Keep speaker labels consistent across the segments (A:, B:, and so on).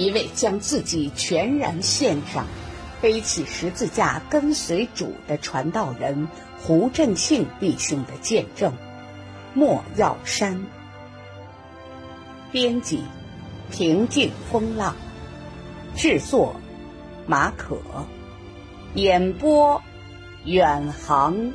A: 一位将自己全然献上，背起十字架跟随主的传道人胡振庆弟兄的见证。莫耀山。编辑平静风浪，制作马可，演播远航。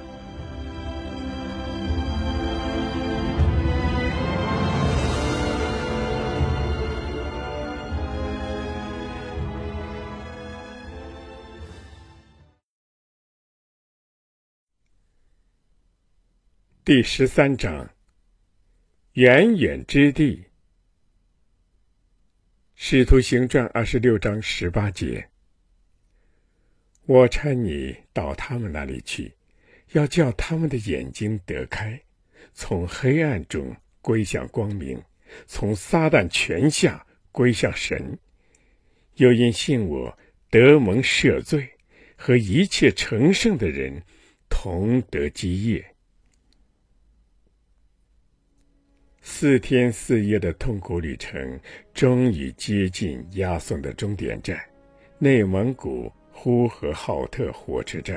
B: 第13章，远远之地。使徒行传26章18节，我差你到他们那里去，要叫他们的眼睛得开，从黑暗中归向光明，从撒旦权下归向神，又因信我得蒙赦罪，和一切成圣的人同得基业。4天4夜的痛苦旅程终于接近押送的终点站——内蒙古呼和浩特火车站。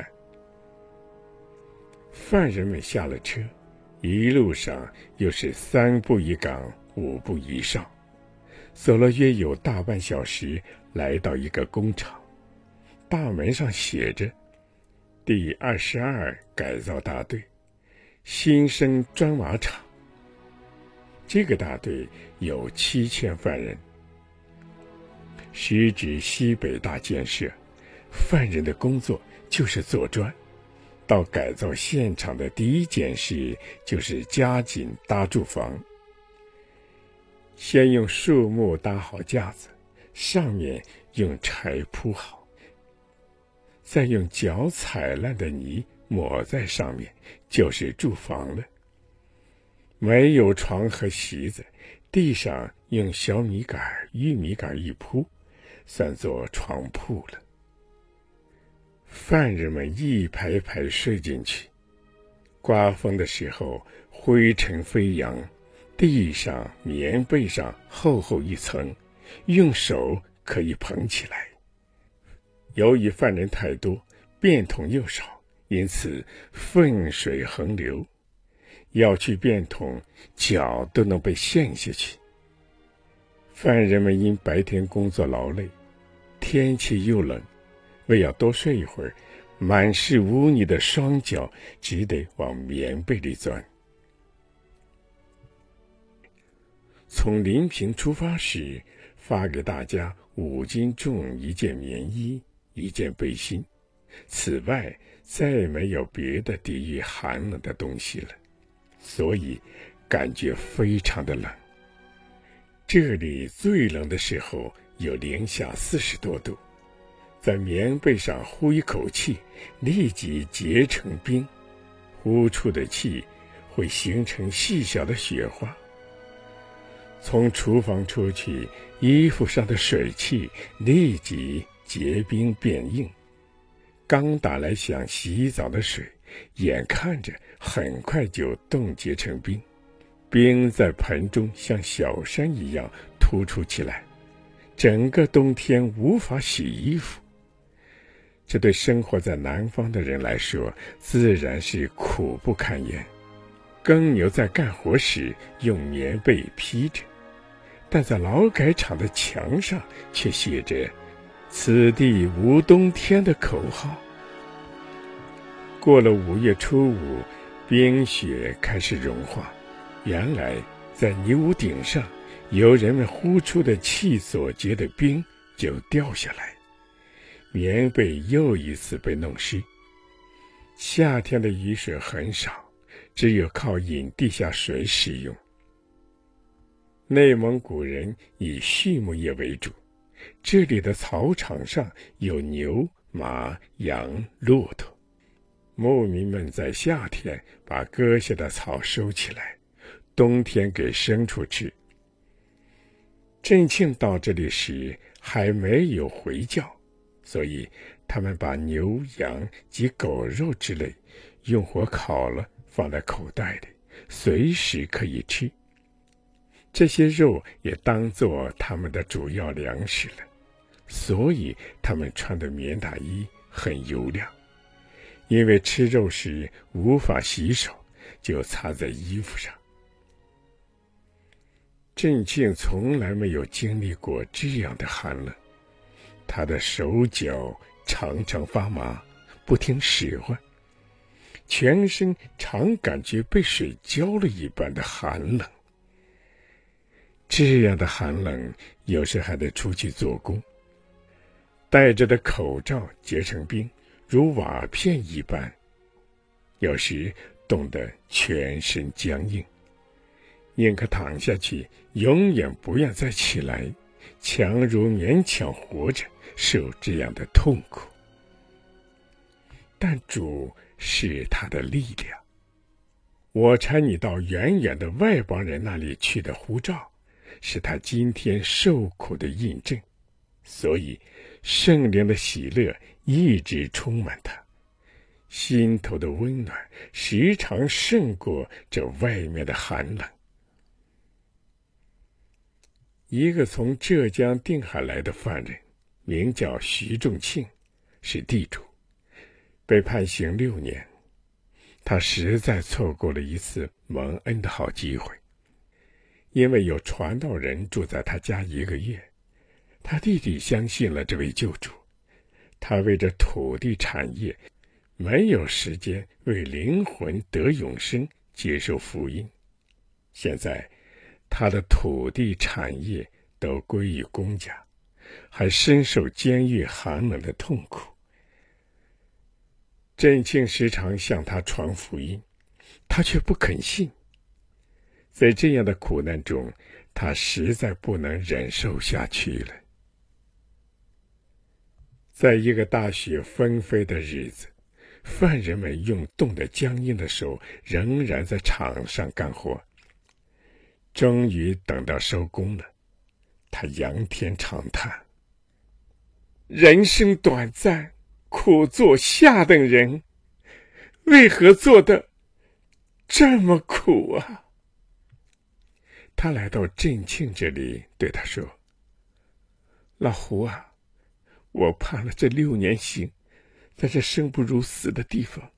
B: 犯人们下了车，一路上又是3步一岗5步一哨，走了约有大半小时，来到一个工厂，大门上写着第22改造大队新生砖瓦厂。这个大队有7000犯人，时值西北大建设，犯人的工作就是做砖。到改造现场的第一件事就是加紧搭住房。先用树木搭好架子，上面用柴铺好，再用脚踩烂的泥抹在上面，就是住房了。没有床和席子，地上用小米杆、玉米杆一铺，算作床铺了。犯人们一排排睡进去，刮风的时候灰尘飞扬，地上、棉被上厚厚一层，用手可以捧起来。由于犯人太多，便桶又少，因此粪水横流，要去便桶，脚都能被陷下去。犯人们因白天工作劳累，天气又冷，为要多睡一会儿，满是污泥的双脚只得往棉被里钻。从临平出发时，发给大家5斤重1件棉衣1件背心，此外再没有别的抵御寒冷的东西了，所以感觉非常的冷。这里最冷的时候有零下40多度，在棉被上呼一口气，立即结成冰，呼出的气会形成细小的雪花。从厨房出去，衣服上的水汽立即结冰变硬，刚打来想洗澡的水，眼看着很快就冻结成冰，冰在盆中像小山一样突出起来，整个冬天无法洗衣服。这对生活在南方的人来说，自然是苦不堪言。耕牛在干活时用棉被披着，但在劳改场的墙上却写着“此地无冬天”的口号。过了5月初5，冰雪开始融化，原来在泥屋顶上，由人们呼出的气所结的冰就掉下来，棉被又一次被弄湿。夏天的雨水很少，只有靠引地下水使用。内蒙古人以畜牧业为主，这里的草场上有牛、马、羊、骆驼。牧民们在夏天把割下的草收起来，冬天给牲畜吃。振庆到这里时还没有回教，所以他们把牛、羊及狗肉之类用火烤了，放在口袋里，随时可以吃。 这些肉也当作他们的主要粮食了，所以他们穿的棉大衣很油亮，因为吃肉时无法洗手，就擦在衣服上。郑庆从来没有经历过这样的寒冷，他的手脚常常发麻，不听使唤，全身常感觉被水浇了一般的寒冷。这样的寒冷，有时还得出去做工，戴着的口罩结成冰，如瓦片一般，有时冻得全身僵硬，宁可躺下去，永远不愿再起来，强如勉强活着，受这样的痛苦。但主是他的力量。我差你到远远的外邦人那里去的呼召，是他今天受苦的印证，所以圣灵的喜乐一直充满他，心头的温暖时常胜过这外面的寒冷。一个从浙江定海来的犯人，名叫徐仲庆，是地主，被判刑6年。他实在错过了一次蒙恩的好机会，因为有传道人住在他家1个月，他弟弟相信了这位救主。他为这土地产业，没有时间为灵魂得永生接受福音。现在他的土地产业都归于公家，还深受监狱寒冷的痛苦。郑庆时常向他传福音，他却不肯信。在这样的苦难中，他实在不能忍受下去了。在一个大雪纷飞的日子，犯人们用冻得僵硬的手仍然在场上干活。终于等到收工了，他仰天长叹：人生短暂，苦做下等人，为何做得这么苦啊？他来到郑庆这里，对他说：老胡啊，我判了这6年刑，在这生不如死的地方，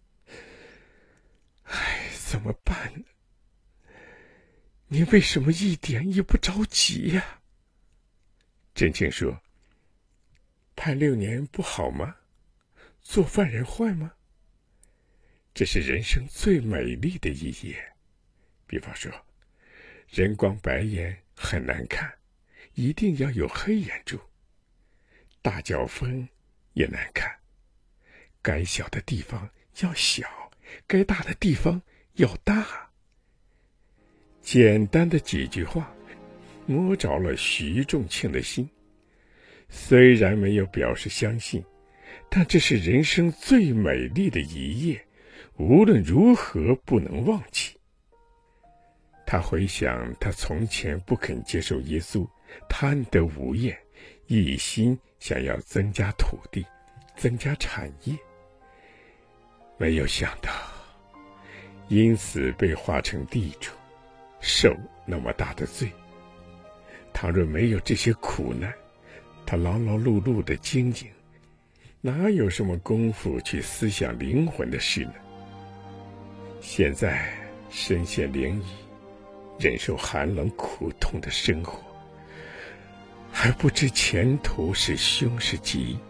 B: 怎么办呢？你为什么一点也不着急呀？郑庆说：判6年不好吗？做犯人坏吗？这是人生最美丽的一页。比方说，人光白眼很难看，一定要有黑眼珠；大脚风也难看，该小的地方要小，该大的地方要大。简单的几句话，摸着了徐仲庆的心。虽然没有表示相信，但这是人生最美丽的一页，无论如何不能忘记。他回想他从前不肯接受耶稣，贪得无厌，一心想要增加土地，增加产业，没有想到因此被划成地主，受那么大的罪。倘若没有这些苦难，他劳劳碌碌的经营，哪有什么功夫去思想灵魂的事呢？现在身陷囹圄，忍受寒冷苦痛的生活，还不知前途是凶是吉。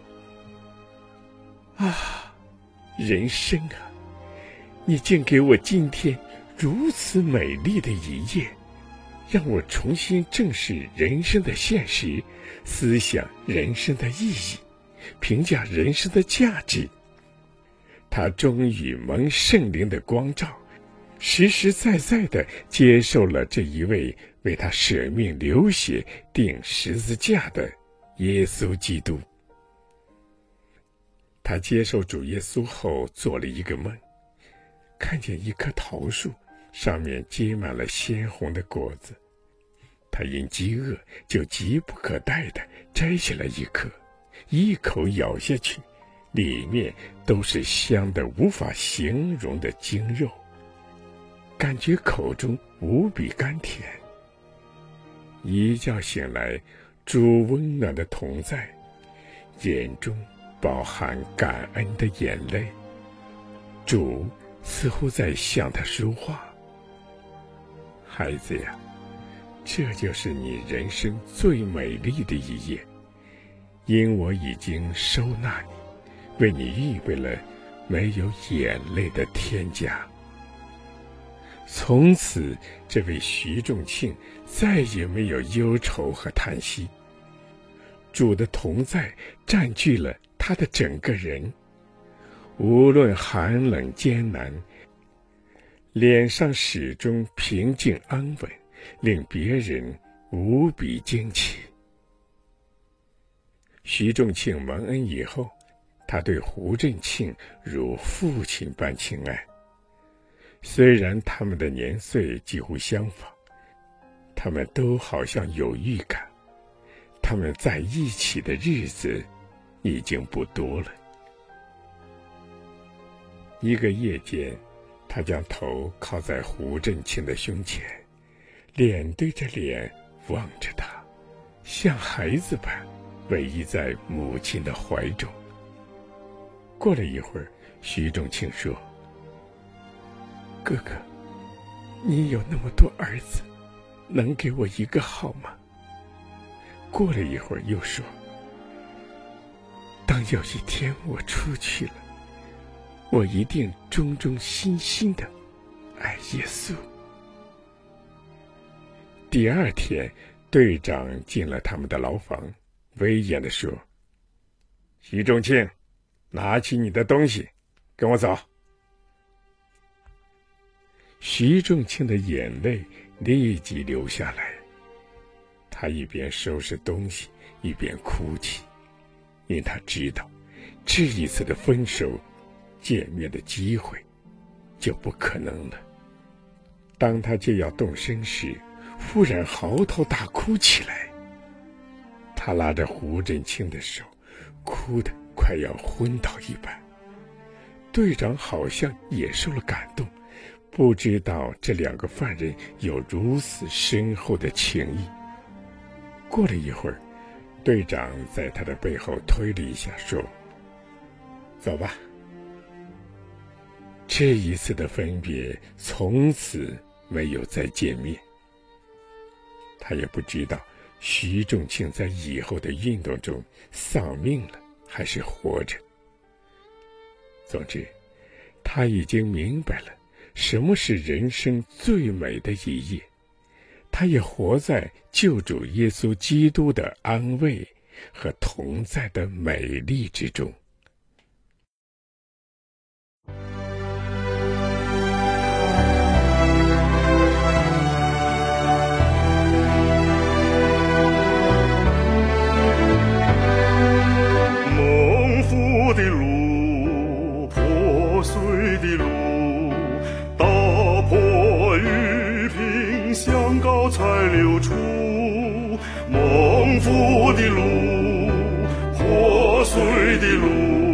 B: 啊，人生啊，你竟给我今天如此美丽的一页，让我重新正视人生的现实，思想人生的意义，评价人生的价值。他终于蒙圣灵的光照，实实在在地接受了这一位为他舍命流血钉十字架的耶稣基督。他接受主耶稣后做了一个梦，看见一棵桃树，上面结满了鲜红的果子。他因饥饿，就急不可待地摘下来一颗，一口咬下去，里面都是香得无法形容的精肉，感觉口中无比甘甜。 一觉醒来，主温暖的同在，眼中饱含感恩的眼泪。主似乎在向他说话：孩子呀，这就是你人生最美丽的一页，因我已经收纳你，为你预备了没有眼泪的天家。从此，这位徐仲庆再也没有忧愁和叹息，主的同在占据了他的整个人，无论寒冷艰难，脸上始终平静安稳，令别人无比惊奇。徐仲庆蒙恩以后，他对胡振庆如父亲般亲爱。虽然他们的年岁几乎相仿，他们都好像有预感，他们在一起的日子已经不多了。一个夜间，他将头靠在胡振庆的胸前，脸对着脸望着他，像孩子般偎依在母亲的怀中。过了一会儿，徐仲庆说：哥哥，你有那么多儿子，能给我一个好吗？过了一会儿又说：当有一天我出去了，我一定忠忠心心的爱耶稣。第二天，队长进了他们的牢房，威严地说：徐仲庆，拿起你的东西，跟我走。徐仲庆的眼泪立即流下来，他一边收拾东西，一边哭泣，因他知道，这一次的分手，见面的机会就不可能了。当他就要动身时，忽然嚎啕大哭起来。他拉着胡振清的手，哭得快要昏倒一般。队长好像也受了感动，不知道这两个犯人有如此深厚的情谊。过了一会儿，队长在他的背后推了一下，说：走吧。这一次的分别，从此没有再见面。他也不知道徐仲庆在以后的运动中丧命了还是活着。总之，他已经明白了什么是人生最美的一页，他也活在救主耶稣基督的安慰和同在的美丽之中。
C: 蒙福的路，破碎的路，打破玉瓶向高才流出。蒙福的路，破碎的路，